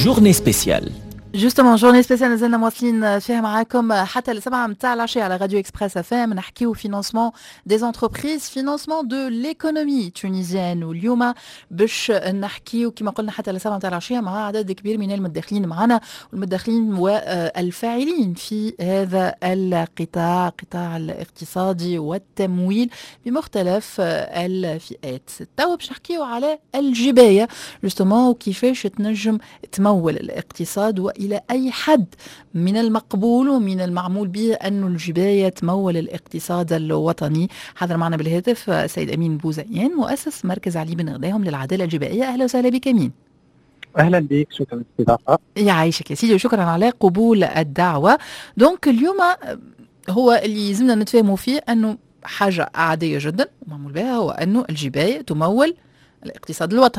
journée spéciale. جوستومون جورني سبيسيال نزلنا مواصلين فيها معاكم حتى السبعة متاع العشية على راديو اكسبريس اف ام نحكيو فينانسمون دي زونتربريز فينانسمون دو ليكونومي تونيزيان واليوم باش نحكيو كما قلنا حتى السبعة متاع العشية مع عدد كبير من المداخلين معنا والمداخلين والفاعلين في هذا القطاع قطاع الاقتصادي والتمويل بمختلف الفئات. توا باش نحكيو على الجباية جوستومون وكيفاش تنجم تمول الاقتصاد إلى أي حد من المقبول ومن المعمول به أن الجباية تمول الاقتصاد الوطني. حضر معنا بالهاتف السيد أمين بوزيان مؤسس مركز علي بن غداهم للعدالة الجبائية. أهلا وسهلا بك أمين. أهلا بك، شكرا للاستضافة. يعيشك يا سيدي وشكرا على قبول الدعوة. دونك اليوم هو اللي لازمنا نتفاهموا فيه أنه حاجة عادية جدا معمول بها هو أنه الجباية تمول الاقتصاد الوطني.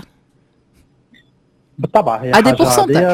بالطبع هي حاجة عادية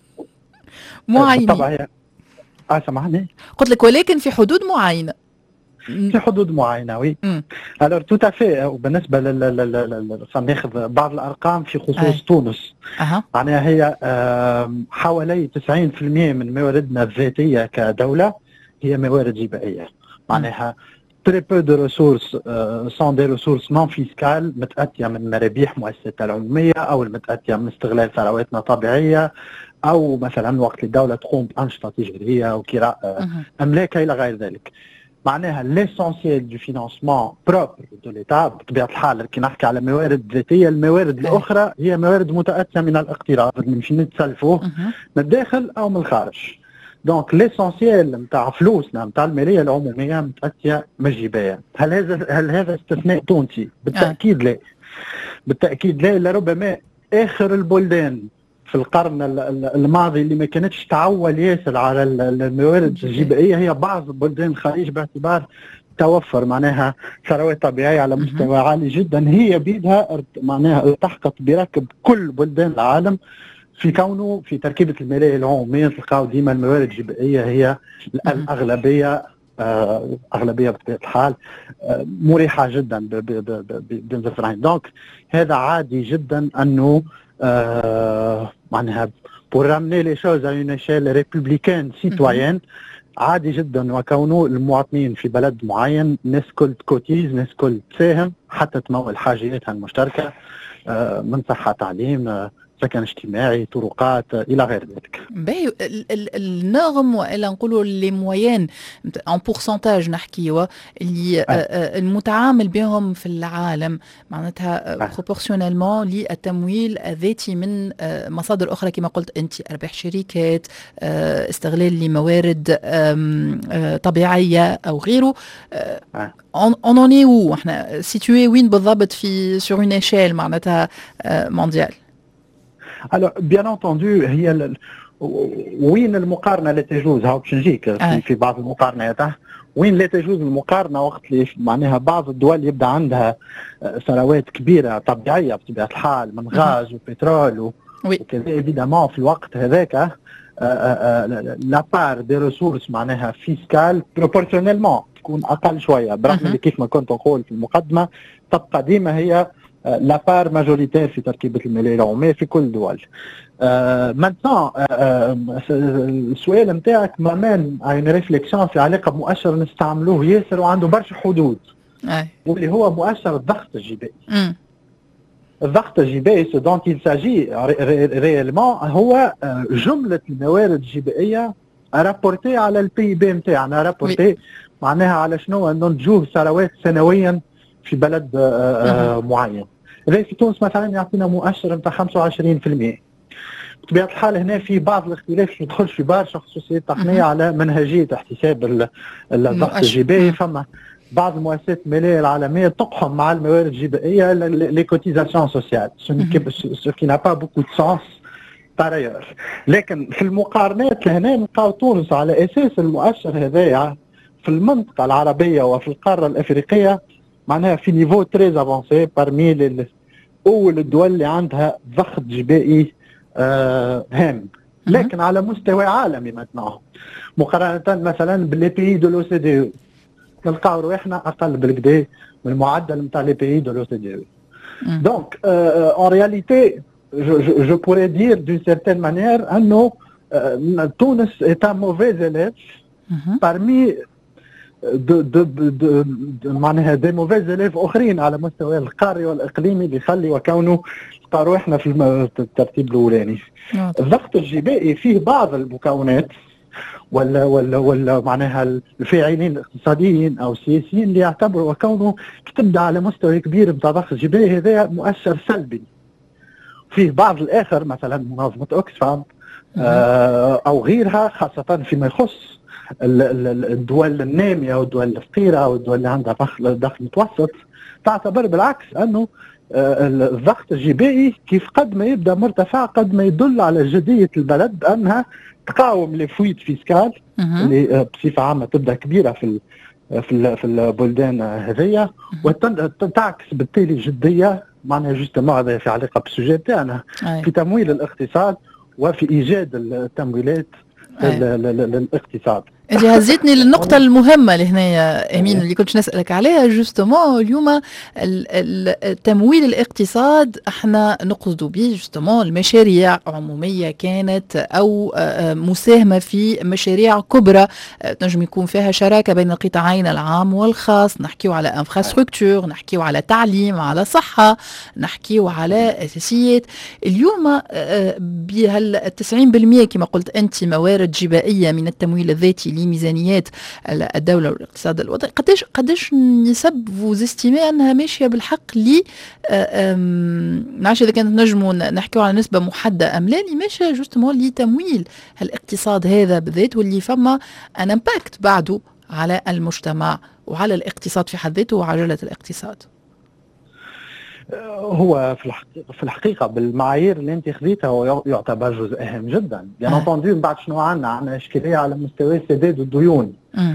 معينين. بالطبع هي سامحني قلت لك ولكن في حدود معينة. في حدود معينة وي. alors tout à fait. وبالنسبة ناخذ بعض الأرقام في خصوص تونس. معناها هي حوالي 90% من مواردنا الذاتية كدولة هي موارد جبائية. معناها très peu de ressources sont des ressources non fiscales متأتية من مرابيح مؤسسات العمومية أو المتأتية من استغلال ثرواتنا الطبيعية أو مثلا وقت الدولة تقوم بأنشطة تجارية أو كراء أملاك إلى غير ذلك. معناها l'essentiel du financement propre de l'État بطبيعة الحال كي نحكي على موارد ذاتية الموارد الأخرى هي موارد متأتية من الاقتراض اللي مش نتسلفوه من الداخل أو من الخارج. دونك ليسونسيال نتاع فلوسنا نتاع الماليه العموميه متاتيه من الجبايه. هل هذا استثناء تونسي؟ بالتاكيد لا. بالتاكيد لا. لربما اخر البلدان في القرن الماضي اللي ما كانتش تعول ياسر على الموارد الجبائيه هي بعض البلدان الخليج باعتبار توفر معناها ثروات طبيعيه على مستوى عالي جدا. هي بيدها معناها التحقت بركب كل بلدان العالم في كونه في تركيبة المالية العمومية تلقاو ديما الموارد الجبائية هي الأغلبية. أغلبية بطبيعة الحال مريحة جدا بين الظهرين. دونك هذا عادي جدا أنه معناها pour ramener les choses à une échelle républicaine citoyenne عادي جدا وكونه المواطنين في بلد معين ناس كل تكوتيز ناس كل تساهم حتى تمول حاجياتها المشتركة من صحة تعليم سكن اجتماعي طرقات الى غير ذلك. باهي النغم والا نقولوا لي موين ان بورسنتاج نحكيوا اللي المتعامل بهم في العالم معناتها بروبورسيونيلمون للتمويل الذاتي من مصادر اخرى كما قلت انت ارباح شركات استغلال لموارد طبيعيه او غيره. اون اي احنا سيتوي وين بالضبط في سور اون ايشيل معناتها مونديال؟ Alors, bien entendu, هي وين المقارنة لا تجوز. هاو باش نجيك في بعض المقارنات وين لا تجوز المقارنة وقت اللي معناها بعض الدول يبدا عندها ثروات كبيرة طبيعية بطبيعة الحال من غاز وبترول وكذا ايفيدامون في الوقت هذاك لا بار دي ريسورس معناها فيسكال بروبورسيونيلمون تكون أقل شوية برغم اللي كيف ما كنت نقول في المقدمة تبقى ديما هي لا بار ماجوريتير في تركيبة المالية العمومية في كل الدول. مانتون السؤال نتاعك مامان اون ريفليكسيون في علاقة بمؤشر نستعملوه ياسر وعنده برشا حدود واللي هو مؤشر الضغط الجبائي. الضغط الجبائي سو دونت il s'agit ريالمون هو جملة الموارد الجبائية رابورتي على البي بي نتاعنا رابورتي معناها على شنو ننتجوه ثروات سنويا في بلد معين. زي في تونس مثلا يعطينا مؤشر نتاع 25%. بطبيعة الحال هنا في بعض الاختلاف ما ندخلش في برشا خصوصيات تقنية على منهجية احتساب الضغط الجبائي. فما بعض المؤسسات المالية العالمية تقحم مع الموارد الجبائية لي كوتيزاسيون سوسيال سو كي نا با بوكو دو سونس بار ايور. لكن في المقارنات لهنا نلقاو تونس على اساس المؤشر هذايا في المنطقة العربية وفي القارة الافريقية معناها في نيفو تريز افونسي بارمي اول الدول اللي عندها ضغط جبائي هام. لكن على مستوى عالمي مثلا مقارنة مثلا باللي بيي دو لو سي دي نلقاو رواحنا اقل بالكدا من المعدل نتاع لي بيي دو لو سي دي. دونك اون رياليتي je pourrais dire d'une certaine manière أنه تونس est un mauvais élève parmi معناها دي موفيز إليف اخرين على مستوى القاري والاقليمي اللي يخلي وكونه اختاروا احنا في الترتيب الاولاني. الضغط الجبائي فيه بعض المكونات ولا معناها الفاعلين الاقتصاديين او السياسيين اللي يعتبروا وكونه تبدا على مستوى كبير بتاع ضغط الجبائي هذا مؤشر سلبي. فيه بعض الاخر مثلا منظمه اوكسفام او غيرها خاصه فيما يخص الدول الناميه والدول الفقيره والدول اللي عندها دخل متوسط تعتبر بالعكس انه الضغط الجبائي كيف قد ما يبدا مرتفع قد ما يدل على جديه البلد انها تقاوم لي فويت فيسكال اللي بصفه عامه تبدا كبيره في البلدان هذيا وتعكس بالتالي جديه معناها جوستومون هذا في علاقه بالسوجي تاعنا في تمويل الاقتصاد وفي ايجاد التمويلات للاقتصاد. انت هزيتني للنقطة المهمة لهنا امين اللي كنت نسألك عليها جوستومون اليوم تمويل الاقتصاد احنا نقصد به جوستومون المشاريع عمومية كانت او مساهمة في مشاريع كبرى تنجم يكون فيها شراكة بين القطاعين العام والخاص، نحكيو على انفراستركتور، نحكيو على تعليم، على صحة، نحكيو على اساسيات. اليوم بهال 90% كما قلت انت موارد جبائية من التمويل الذاتي لميزانيات الدولة والاقتصاد الوطني، قداش نسب vous estimez أنها ماشية بالحق لي نعرفش إذا كانت نجموا نحكيو على نسبة محددة أم لا، اللي ماشية جوستمون لتمويل الاقتصاد هذا بالذات واللي فما أن امباكت بعده على المجتمع وعلى الاقتصاد في حد ذاته وعجلة الاقتصاد. هو في الحقيقه بالمعايير اللي انت خذيتها هو يعتبر جزء اهم جدا. يعني انتوندو من بعد شنو عندنا اشكاليه على مستوى سداد الديون.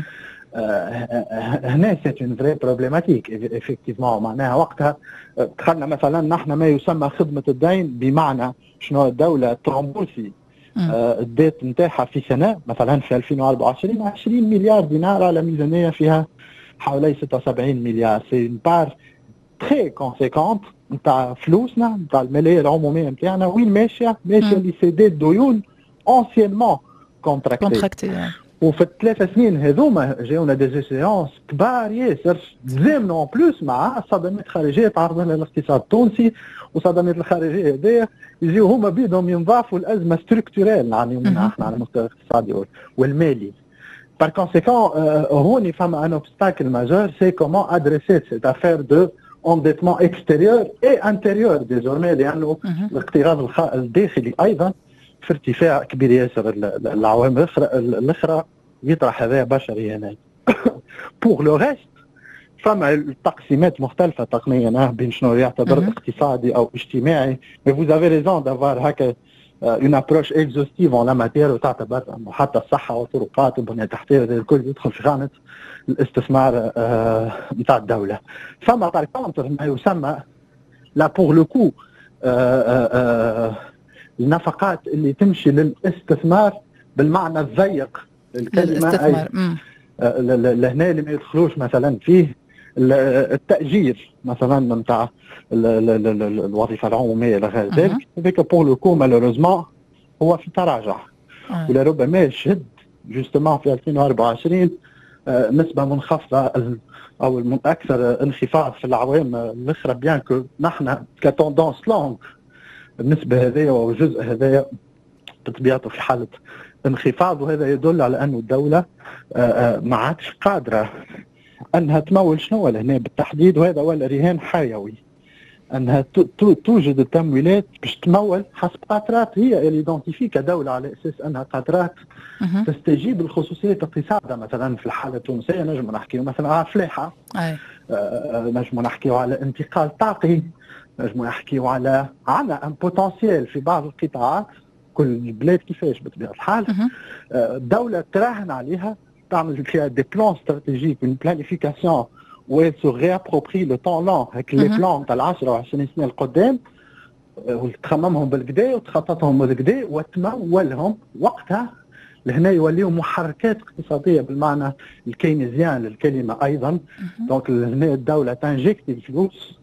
هنا سيت اون فري بروبليماتيك افكتيفمون. معناها وقتها دخلنا مثلا نحن ما يسمى خدمه الدين، بمعنى شنو الدوله ترمبورسي الديت نتاعها في سنه مثلا في 2024 20 مليار دينار على ميزانيه فيها حوالي 76 مليار. سي بار تري كونسيكونت نتاع فلوسنا نتاع الماليه العموميه نتاعنا وين ماشيه لسداد ديون اونسينمون كونتراكتي. وفي الثلاث سنين هذوما جاونا دي زيسيونس كبار ياسر زامنوا اون بلوس مع الصدمات الخارجيه تعرضنا لها الاقتصاد التونسي، والصدمات الخارجيه هذيا يجيو هما بيدهم ينضافوا الازمه ستركتورال نعنيو منها احنا على المستوى الاقتصادي والمالي. Par conséquent, هوني فما ان اوبستاكل ماجور سي كومون ادريسي سيت افير دو endettement extérieur et intérieur désormais لأنه الاقتراض الداخلي أيضا في ارتفاع كبير ياسر. العوامل الأخرى يطرح هذا بشري هنا. pour le reste فما التقسيمات مختلفة تقنيا بين شنو يعتبر اقتصادي أو اجتماعي. mais vous avez raison d'avoir هكا une approche exhaustive en la matière وتعتبر أنه حتى الصحة والطرقات والبنية التحتية الكل يدخل في خانة الاستثمار بتاع الدولة. فما بار كونتر ما يسمى لا بور لو كو النفقات اللي تمشي للاستثمار بالمعنى الضيق للكلمة. لهنا اللي ما يدخلوش مثلا فيه التأجير مثلا نتاع الوظيفة العمومية إلى غير ذلك. هذاك بور لو كو مالوروزمون هو في تراجع ولربما يشهد جوستومون في 2024 نسبة منخفضة أو الأكثر انخفاض في العوام الأخرى، بيان كو نحن كتوندونس لونغ النسبة هذيا والجزء هذايا بطبيعته في حالة انخفاض. وهذا يدل على أن الدولة ما عادش قادرة أنها تمول شنو لهنا بالتحديد، وهذا هو الرهان حيوي أنها توجد التمويلات باش تمول حسب قطرات هي ايدونتيفي كدولة على أساس أنها قطرات تستجيب لخصوصية اقتصادها. مثلا في الحالة التونسية نجم نحكيو مثلا على فلاحة، نجم نحكيو على انتقال طاقي، نجم نحكيو على ان بوتنسيال في بعض القطاعات. كل البلاد كيفاش بطبيعة الحال الدولة تراهن عليها، تعمل فيها دي بلان استراتيجيك une planification où elle se réapproprie le temps long هيك لي بلان تاع 10 و20 سنة القدام وتخممهم بالكدا وتخططهم بالكدا وتمولهم وقتها. لهنا يوليوا محركات اقتصادية بالمعنى الكينيزيان للكلمة أيضا. دونك لهنا الدولة تنجكتي الفلوس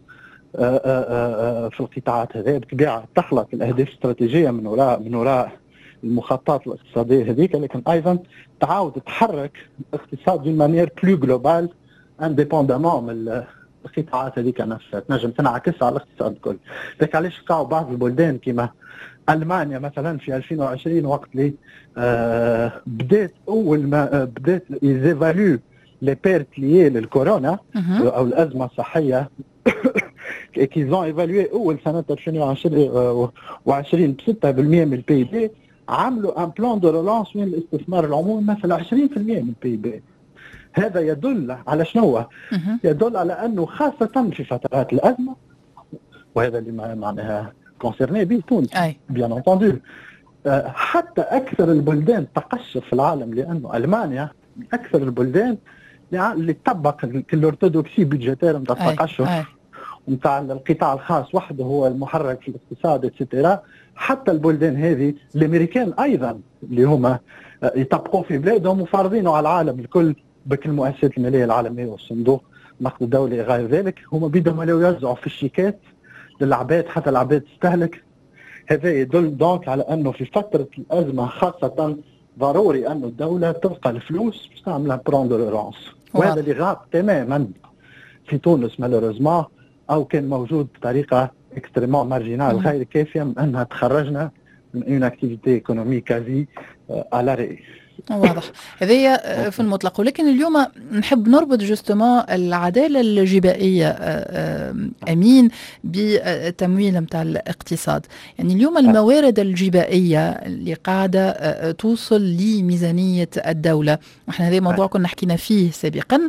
في القطاعات هذه بطبيعه تخلق الاهداف الاستراتيجيه من وراء المخططات الاقتصاديه هذيك، لكن ايضا تعاود تحرك الاقتصاد دون مانيير بلو جلوبال انديبوندامون من القطاعات هذيك نفسها، تنجم تنعكس على الاقتصاد الكل. ذاك علاش لقاو بعض البلدان كما المانيا مثلا في 2020 وقت اللي بدات اول ما بدات يزيفاليو لي بيرت ليي للكورونا او الازمه الصحيه كيز اون ايفالوي اول سنه 2020 ب 6% من البي بي، عملوا ان بلان دو رولانس من الاستثمار العمومي مثلا 20% من البي بي. هذا يدل على شنو؟ يدل على انه خاصه في فترات الازمه، وهذا اللي معناها كونسيرني به تونس بيان انتوندو. حتى اكثر البلدان تقشف في العالم، لانه المانيا من اكثر البلدان اللي تطبق الارثوذكسي بيدجيتير نتاع التقشف نتاع القطاع الخاص وحده هو المحرك في الاقتصاد اتسيتيرا. حتى البلدان هذه الامريكان ايضا اللي هما يطبقوا في بلادهم وفارضينه على العالم الكل بك المؤسسات الماليه العالميه والصندوق النقد الدولي غير ذلك، هما بدهم يوزعوا في الشيكات للعباد حتى العباد تستهلك. هذا يدل دونك على انه في فتره الازمه خاصه ضروري انه الدوله تلقى الفلوس باش تعمل بلان دو رولانس، وهذا اللي غاب تماما في تونس مالوريزمون، او كان موجود بطريقه اكستريمون مارجينال غير كافيه من انها تخرجنا من اون اكتيفيتي ايكونوميك كازي على رأي. واضح هذه في المطلق. ولكن اليوم نحب نربط جوستومون العداله الجبائيه امين بالتمويل نتاع الاقتصاد. يعني اليوم الموارد الجبائيه اللي قاعده توصل لميزانيه الدوله، واحنا هذا موضوع كنا حكينا فيه سابقا،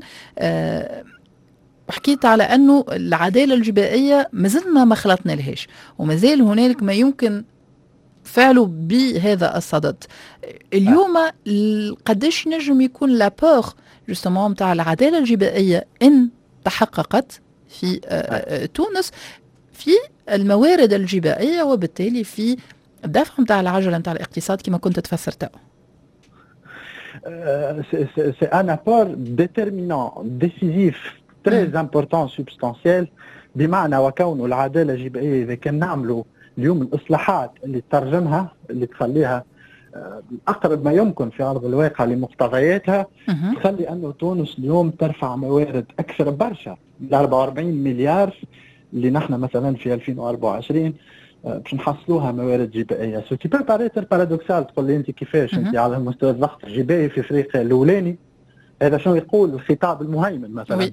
وحكيت على أنه العدالة الجبائية مازلنا ما خلطنا لهاش، ومازال هنالك ما يمكن فعله بهذا الصدد. اليوم قداش نجم يكون لابور جوستومون متاع العدالة الجبائية إن تحققت في تونس في الموارد الجبائية، وبالتالي في الدفع متاع العجلة متاع الاقتصاد كما كنت تفسرته؟ C'est un apport déterminant, décisif, très important, substantiel، بمعنى وكونه العدالة الجبائية إذا كان نعملوا اليوم الإصلاحات اللي ترجمها اللي تخليها أقرب ما يمكن في أرض الواقع لمقتضياتها، تخلي أنه تونس اليوم ترفع موارد أكثر برشا من 44 مليار اللي نحن مثلا في 2024 باش نحصلوها موارد جبائيه. سو تي بو باريتر بارادوكسال، تقول لي انت كيفاش انت على مستوى الضغط الجبائي في افريقيا الاولاني، هذا شنو يقول الخطاب المهيمن مثلا؟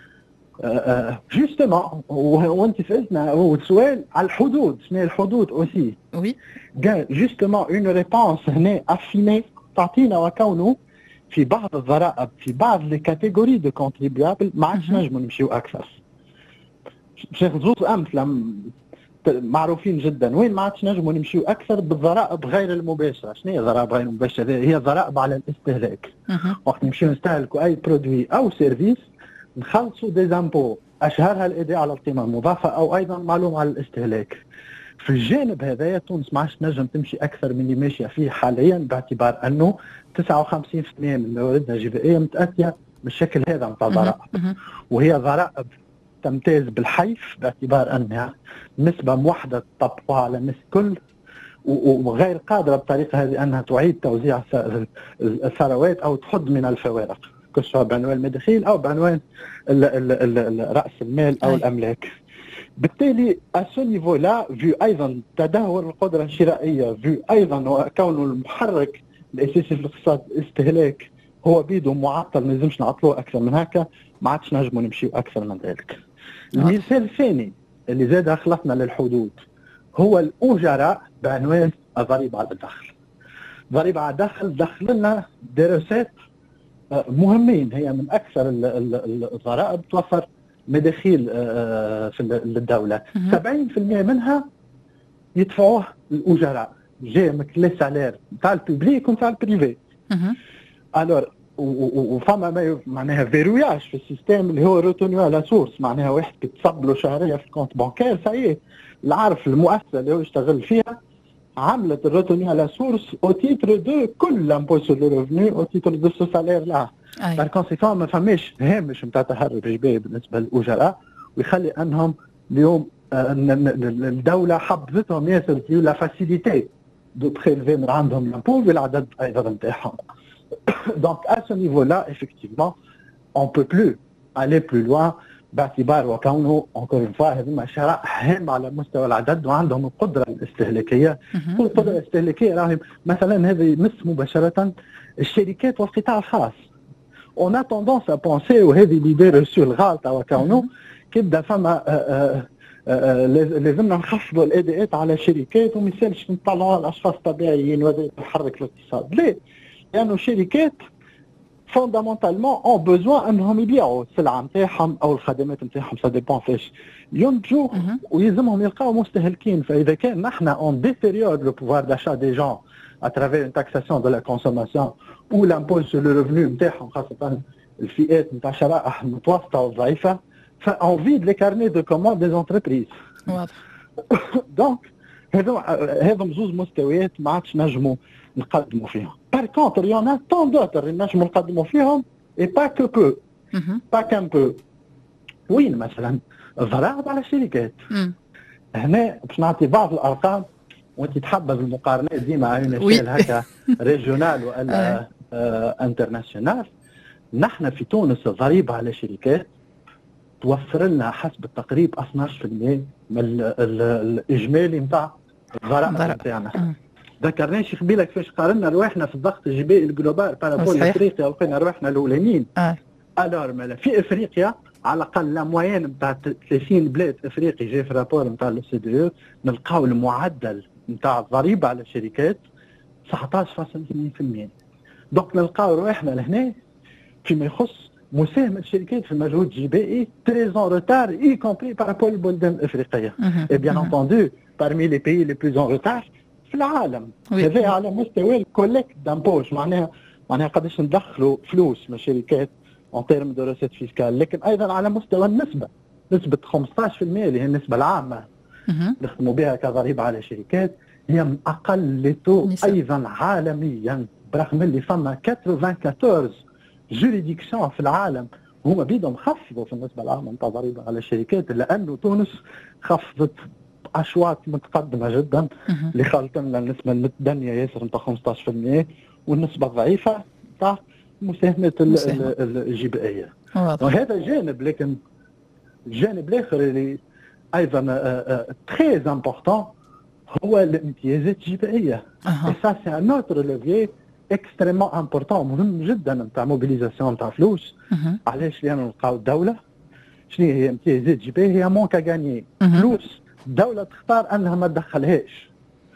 جوستومون وانت سالتنا والسؤال على الحدود، شنو هي الحدود اوسي؟ وي قال جوستومون اون ريبونس هنا افيني تعطينا وكونه في بعض الضرائب في بعض لي كاتيجوري دو كونتريبيابل ما عادش نجموا نمشيو اكثر. باش زوز امثله معروفين جدا وين ما عادش نجموا نمشيو اكثر بالضرائب غير المباشره. شنو هي الضرائب غير المباشره؟ هي ضرائب على الاستهلاك. وقت نمشيو نستهلكوا اي برودوي او سيرفيس نخلصوا دي زامبو، اشهرها الايداع على القيمه المضافه او ايضا معلوم على الاستهلاك. في الجانب هذايا تونس ما عادش نجم تمشي اكثر من اللي ماشيه فيه حاليا، باعتبار انه 59% من مواردنا الجبائيه متاتيه بالشكل هذا نتاع الضرائب، وهي ضرائب تمتاز بالحيف باعتبار انها نسبه موحده تطبقها على الناس الكل، وغير قادره بطريقه هذه انها تعيد توزيع الثروات او تحد من الفوارق، سواء بعنوان المداخيل او بعنوان راس المال او الاملاك. بالتالي اسو نيفو لا فيو ايضا تدهور القدره الشرائيه، فيو ايضا كونه المحرك الاساسي في الاقتصاد الاستهلاك هو بيدو معطل، ما لازمش نعطلوه اكثر من هكا، ما عادش نجموا نمشيو اكثر من ذلك. المثال الثاني اللي زاد خلطنا للحدود هو الاجراء بعنوان الضريبه على الدخل. ضريبه على الدخل دخل لنا دراسات مهمين، هي من اكثر الضرائب توفر مداخيل في الدوله. 70% منها يدفعوه الاجراء، جاي من لي سالير نتاع البوبليك ونتاع البريفي. الور وفما ما معناها فيروياج في السيستم اللي هو روتونيو على سورس، معناها واحد كتصب له شهريه في الكونت بانكير سايي العارف المؤسسه اللي هو يشتغل فيها عملت الروتونيو على سورس او تيتر دو كل لامبو سور لو ريفوني او تيتر دو سو سالير لا. بار كونسيكون ما فماش هامش نتاع تهرب جبائي بالنسبه للاجراء، ويخلي انهم اليوم الدوله حبذتهم ياسر في لا فاسيليتي دو بريلفي من عندهم لامبو بالعدد ايضا نتاعهم. دونك ا سو نيفو لا افكتيفمون اون بو بلو aller plus loin باعتبار وكونه encore une fois هذوما شراء هام على مستوى العدد وعندهم القدره الاستهلاكيه. القدره الاستهلاكيه راهي مثلا هذا يمس مباشره الشركات والقطاع الخاص. On a tendance à penser وهذه ليدي ريسو الغالطه وكونه كيبدا فما لازمنا نخفضوا الاداءات على الشركات وما يسالش نطلعوا على الاشخاص الطبيعيين وهذا يحرك الاقتصاد. ليه؟ لانه الشركات فوندامونتالمون اون بوزوان انهم يبيعوا السلعه نتاعهم او الخدمات نتاعهم سا ديبون فاش ينتجوا ويلزمهم يلقاو مستهلكين. فاذا كان نحن اون ديتيريور لو بوفوار داشا دي جون اترافير اون تاكساسيون دو لا كونسوماسيون او لامبو سور لو ريفوني نتاعهم خاصه الفئات نتاع الشرائح المتوسطه والضعيفه فاون فيد لي كارني دو كوموند دي زونتربريز. دونك هذم زوز مستويات ما عادش نجموا نقدموا فيهم. بار كونتر يون طون دوتر نجموا نقدموا فيهم اي با كو بو با كان بو. وين مثلا الضرائب على الشركات. هنا باش نعطي بعض الارقام وانت تحبذ المقارنات ديما على نشال هكا ريجيونال ولا انترناسيونال. نحن في تونس الضريبه على الشركات توفر لنا حسب التقريب 12% من الاجمالي نتاع الضرائب نتاعنا. ذكرناش قبيله كيفاش قارنا رواحنا في الضغط الجبائي الجلوبال بارابول افريقيا ولقينا رواحنا الاولانيين. الور مالا في افريقيا على الاقل لا موين نتاع 30 بلاد افريقي جاي في الرابور نتاع الاو دي او نلقاو المعدل نتاع الضريبه على الشركات 19.2%. دونك نلقاو رواحنا لهنا فيما يخص مساهمه الشركات في المجهود الجبائي تريزون روتار اي كومبري بارابول البلدان الافريقيه. اي بيان انتوندو بارمي لي بيي لي بلوز اون روتار في العالم. هذا على مستوى الكوليكت دامبوش معناها قداش ندخلوا فلوس من الشركات اون تيرم دو روسيت فيسكال. لكن ايضا على مستوى النسبه نسبه 15% اللي هي النسبه العامه نخدموا بها كضريبه على الشركات هي من اقل لي تو ايضا عالميا برغم اللي فما 94 جوريديكسيون في العالم هما بيدهم خفضوا في النسبه العامه نتاع الضريبه على الشركات لانه تونس خفضت اشواط متقدمه جدا اللي خلت لنا النسبه المتدنيه ياسر نتاع 15% والنسبه الضعيفه نتاع مساهمه الجبائيه. وهذا جانب. لكن الجانب الاخر اللي ايضا تري امبورطون هو الامتيازات الجبائيه. سا سي ان اوتر ليفي اكستريمون امبورطون مهم جدا نتاع موبيليزاسيون نتاع فلوس. علاش؟ لانه نلقاو الدوله شنو هي امتيازات جبائيه؟ هي مونك غاني فلوس الدولة تختار أنها ما تدخلهاش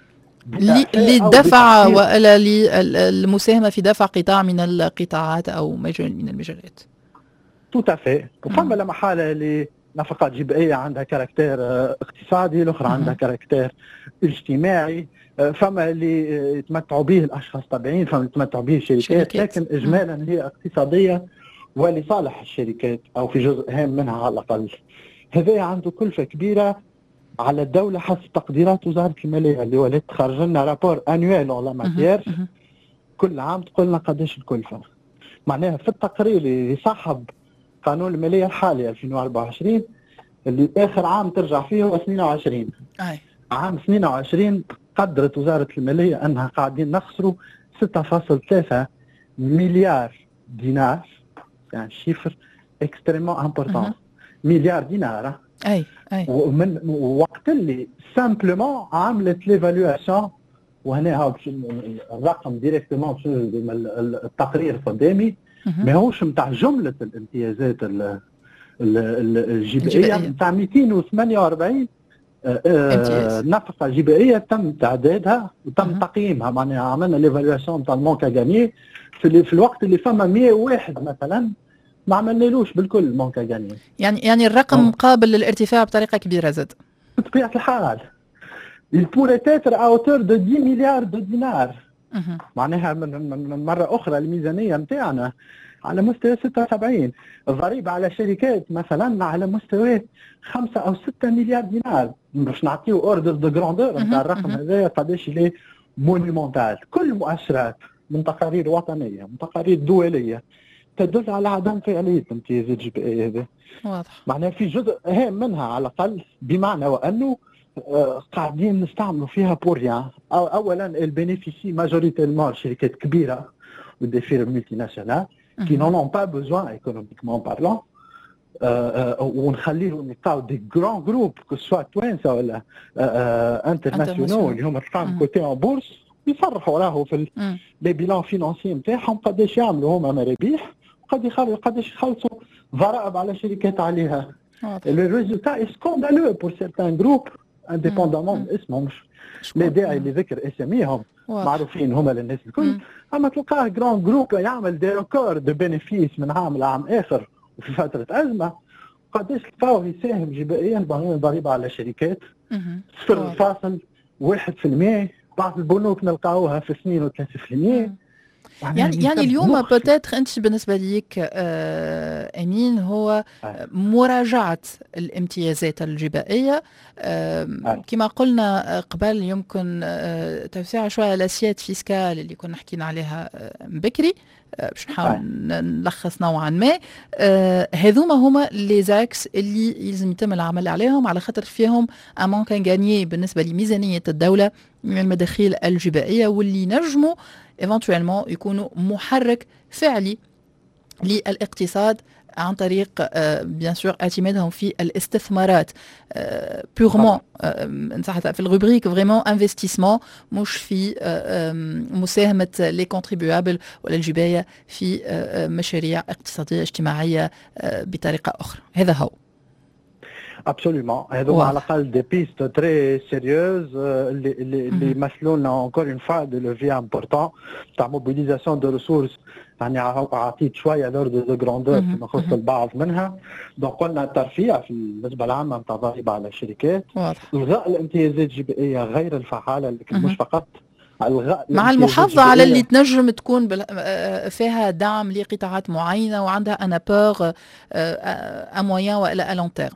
للدفع ولا للمساهمة في دفع قطاع من القطاعات أو مجال من المجالات. تو تافي. وفما لا محالة لنفقات جبائية عندها كاركتير اقتصادي، الأخرى عندها كاركتير اجتماعي. فما اللي يتمتعوا به الأشخاص الطبيعيين، فما اللي يتمتعوا به الشركات. لكن إجمالا هي اقتصادية ولصالح الشركات أو في جزء هام منها على الأقل. هذا عنده كلفة كبيرة على الدولة حسب تقديرات وزارة المالية اللي ولات تخرج لنا رابور انويل اون ماتيير كل عام تقول لنا قداش الكلفة. معناها في التقرير اللي صاحب قانون المالية الحالي 2024 اللي آخر عام ترجع فيه هو 22. عام 22 قدرت وزارة المالية أنها قاعدين نخسروا 6.3 مليار دينار. يعني شيفر اكستريمون امبورطون. مليار دينار. ومن وقت اللي سامبلومون عملت ليفالواسيون وهنا الرقم ديريكتومون التقرير قدامي ما هوش نتاع جمله الامتيازات الجبائيه نتاع 248 نفقه جبائيه تم تعدادها وتم تقييمها. معناها عملنا ليفالواسيون نتاع المونكا غاني في الوقت اللي فما 101 مثلا ما عملنالوش بالكل مونكا غاني. يعني الرقم قابل للارتفاع بطريقه كبيره زاد. بطبيعه الحال il pourrait être à hauteur de 10 مليار دينار. معناها من مره اخرى الميزانيه نتاعنا على مستوى 76. الضريبه على الشركات مثلا على مستوى 5 أو 6 مليار دينار. باش نعطيو اوردر دو جراندور نتاع الرقم هذايا قداش ليه مونيمونتال. كل المؤشرات من تقارير وطنيه من تقارير دوليه تدل على عدم فعاليه امتيازات جي بي اي هذا. واضح. معناها في جزء هام منها على الاقل، بمعنى وانه قاعدين نستعملوا فيها بوريان. اولا البينيفيسي ماجوريتيرمون الشركات كبيره ودي فيرم ملتي ناسيونال كي نون با بوزوان ايكونوميكمون بارلون، ونخليهم يبقاو دي جران جروب كو سوا توانسه ولا انترناسيونال اللي هما تلقاهم كوتي اون بورس يفرحوا راهو في لي بيلان فينانسيي نتاعهم قداش يعملوا هما مرابح قداش يخلصوا ضرائب على شركات عليها. لو ريزولتا اي سكوندالو بور سيرتان جروب انديبوندامون من اسمهم، لا داعي لذكر اساميهم معروفين هما للناس الكل. اما تلقاه جران جروب يعمل دي ريكور دو بينيفيس من عام لعام اخر وفي فتره ازمه، قداش تلقاوه يساهم جبائيا ضريبه على شركات 0.1%. بعض البنوك نلقاوها في 2 و3%. يعني اليوم بوتيتر انت بالنسبه ليك امين هو مراجعه الامتيازات الجبائيه كما قلنا قبل، يمكن توسيع شويه الاسياد فيسكال اللي كنا حكينا عليها بكري باش نحاول نلخص نوعا ما. هذوما هما لي زاكس اللي يلزم يتم العمل عليهم على خاطر فيهم امان كان غانيي بالنسبه لميزانيه الدوله من المداخيل الجبائيه، واللي نجموا eventuellement يكونوا محرك فعلي للاقتصاد عن طريق بيان سور اعتمادهم في الاستثمارات بيغمون في الروبريك فريمون انفستيسمون، مش في مساهمه لي كونتريبيوابل ولا الجبايه في مشاريع اقتصاديه اجتماعيه بطريقه اخرى. هذا هو ابسوليومون. هذوما على الاقل دي بيست تري سيريوز اللي يمثلوا لنا انكور اون فوا دو لوفي امبورطون تاع موبيليزاسيون دو ريسورس. يعني عطيت شويه لوردو دو جراندور فيما يخص البعض منها. دونك قلنا الترفيع في النسبه العامه نتاع الضريبه على الشركات، الغاء الامتيازات الجبائيه غير الفعاله، لكن مش فقط مع المحافظة على اللي تنجم تكون فيها دعم لقطاعات معينة وعندها ان ابور امويان والا الون تيرم.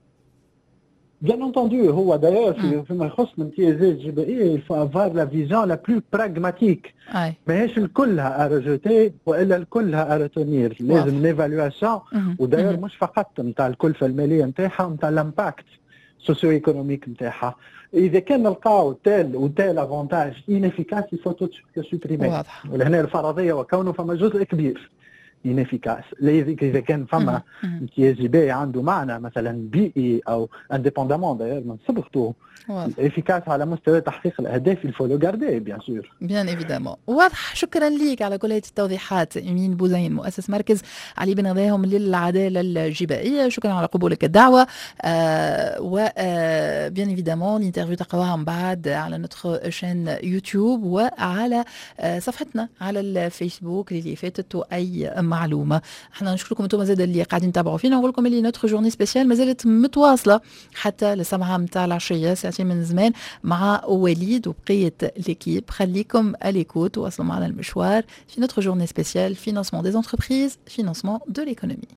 Bien entendu, هو d'ailleurs فيما يخص الامتيازات الجبائيه il faut avoir la vision la plus pragmatique. ماهيش الكلها ارجوتي والا الكلها ارتونير، لازم ليفالواسيون. وداير مش فقط نتاع الكلفه الماليه نتاعها، نتاع الامباكت سوسيو ايكونوميك نتاعها. اذا كان نلقاو تال وتال افونتاج انيفيكاس يفو تو سوبريمي. ولهنا الفرضيه وكونه فما جزء كبير inefficace. إذا كان فما امتياز جبائي عنده معنى مثلا بيئي أو indépendamment d'ailleurs من صبغته efficace على مستوى تحقيق الأهداف il faut le garder bien sûr. Bien évidemment. واضح. شكرا لك على كل هذه التوضيحات إمين بوزين، مؤسس مركز علي بن غداهم للعدالة الجبائية. شكرا على قبولك الدعوة. وبيان ايفيدامون الانترفيو تلقاوها من بعد على نوتخ شين يوتيوب وعلى صفحتنا على الفيسبوك اللي فاتت أي معلومه. احنا نشكركم انتم زاد اللي قاعدين تتابعوا فينا، ونقول لكم اللي نوتخ جورني سبيسيال مازالت متواصله حتى لسبعة متاع العشيه، ساعتين من زمان مع وليد وبقيه ليكيب. خليكم اليكوت وواصلوا معنا المشوار في نوتخ جورني سبيسيال فينانسمون دي انتربريز، فينانسمون دو ليكونومي.